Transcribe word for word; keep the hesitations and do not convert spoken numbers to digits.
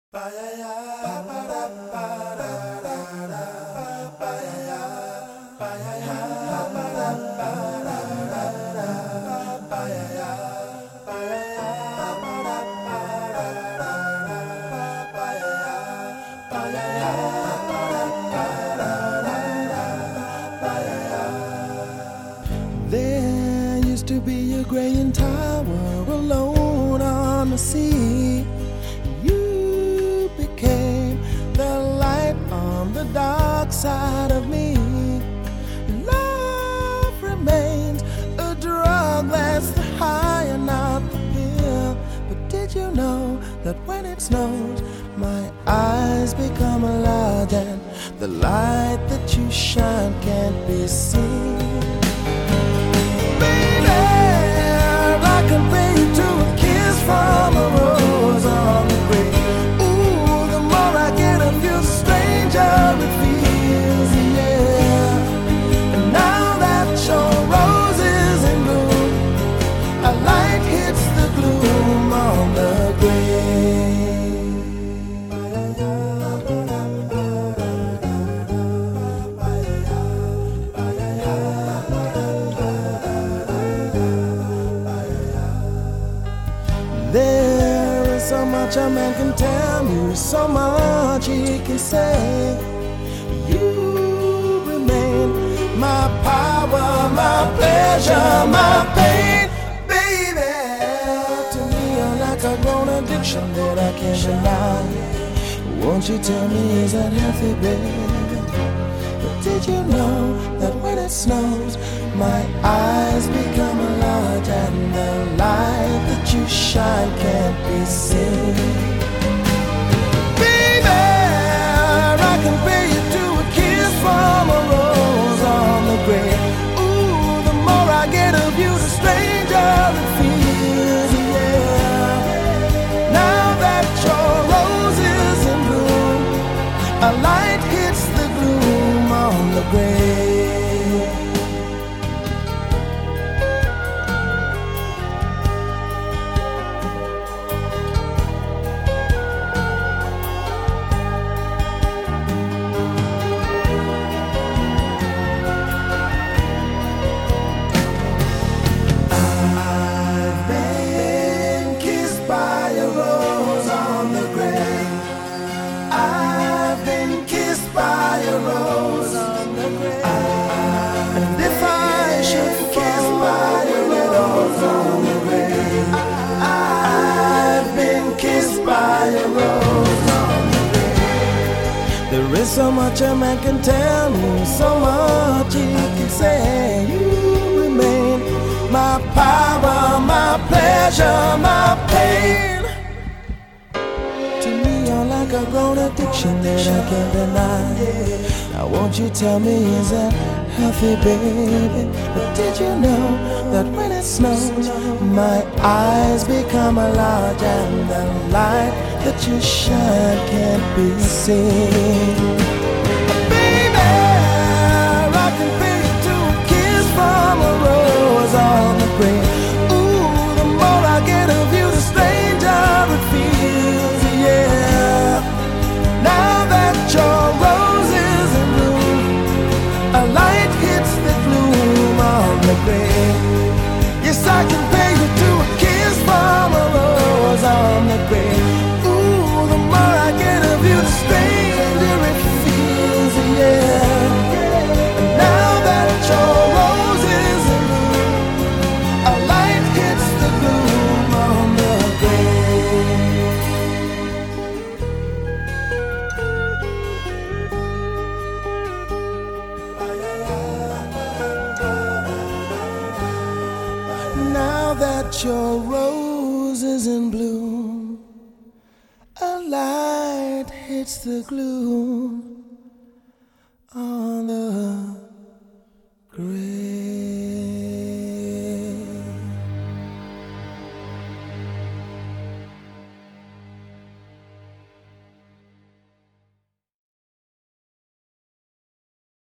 There used to be a graying tower alone on the sea. You became the light on the dark side of me. Love remains a drug that's the high and not the pill. But did you know that when it snows, my eyes become large and the light that you shine can't be seen? I compare you to a kiss from a rose on the grave. Ooh, the more I get of you, the stranger it feels, yeah. And now that your rose is in bloom, a light hits the gloom on the grave. There is so much a man can tell you, so much he can say. You remain my power, my pleasure, my pain, baby. To me, you're like a grown addiction that I can't deny. Won't you tell me, is that healthy, baby? But did you know that when it snows, my eyes become large and the light that you shine can't be seen? Baby, I compare you to a kiss from a rose on the grave. Ooh, the more I get of you, the stranger it feels, yeah. Now that your rose is in bloom, a light hits the gloom on the grave. There is so much a man can tell me, so much he can say. You remain my power, my pleasure, my pain. To me, you're like a grown addiction that I can't deny. Now won't you tell me, is that healthy, baby? But did you know that when it snows, my eyes become large and the light that you shine can't be seen? Baby, I compare you to a kiss from a rose on the grave. Ooh, the more I get of you, the stranger it feels, yeah. Now that your rose is in bloom, a light hits the gloom on the grave. Yes, I compare you to a kiss from a rose on the grave. Ooh, the more I get of you, the stranger it feels, yeah. And now that your rose is in bloom, a light hits the gloom on the grave. Now that your rose is in bloom, a light hits the gloom on the grave.